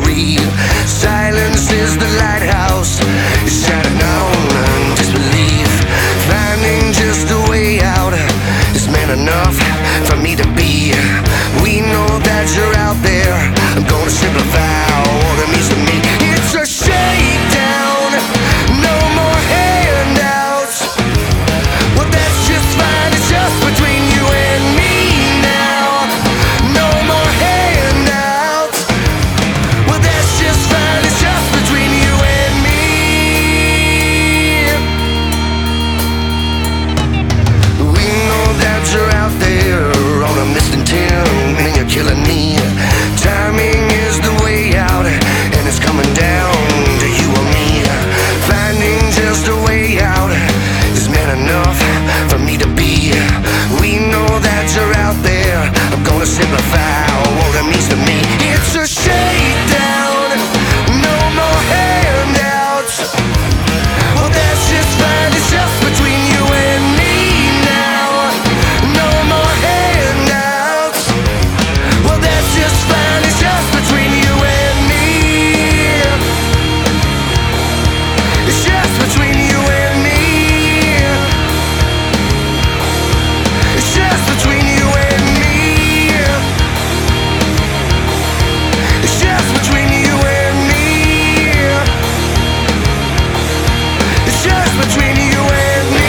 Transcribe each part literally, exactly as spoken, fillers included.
misery. Silence is the lighthouse, shining on disbelief. Finding just a way out is man enough for me to be. We know that you're out there. I'm gonna simplify what it means to me. It's a shakedown, no more handouts. Well, that's just fine, it's just between you and me now. No more handouts. Well, that's just fine, it's just between you and me. We know that you're out there on a misting tin, and you're killing me. Timing is the way out, and it's coming down to you or me. Finding just a way out is man enough for me to be. We know that you're out there. I'm gonna simplify what it means to me. It's a shakedown, no more handouts. Well, that's just fine, it's just between you and me now. No more handouts. Well, that's just fine, it's just between you and me. It's just between you and me. It's just between you and me. It's just between you and me. It's just between you and me.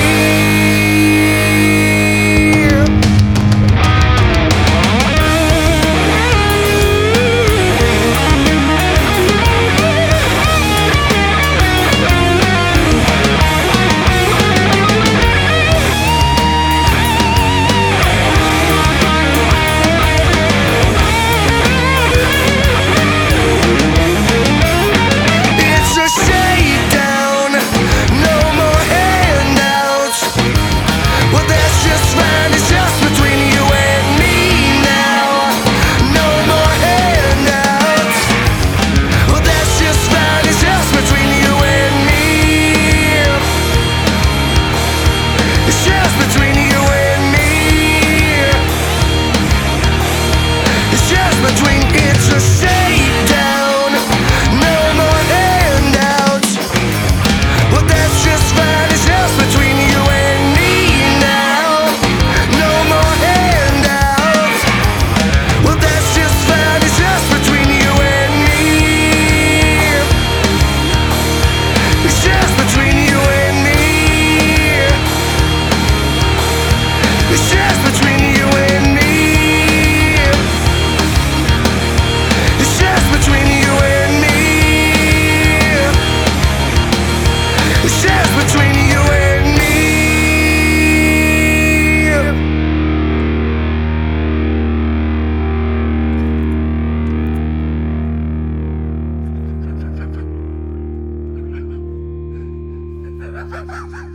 It's a shakedown, no more handouts. Well, that's just fine, it's just between you and me now. No more handouts. Well, that's just fine, it's just between you and me. It's just between you and me. It's just between, it's a shakedown, no more handouts. Well, that's just fine, it's just between you and me now. No more handouts. Well, that's just fine, it's just between you and me. It's just between you and me. It's just between you and me. It's just between you and me. It's just between you and me. Ha ha ha.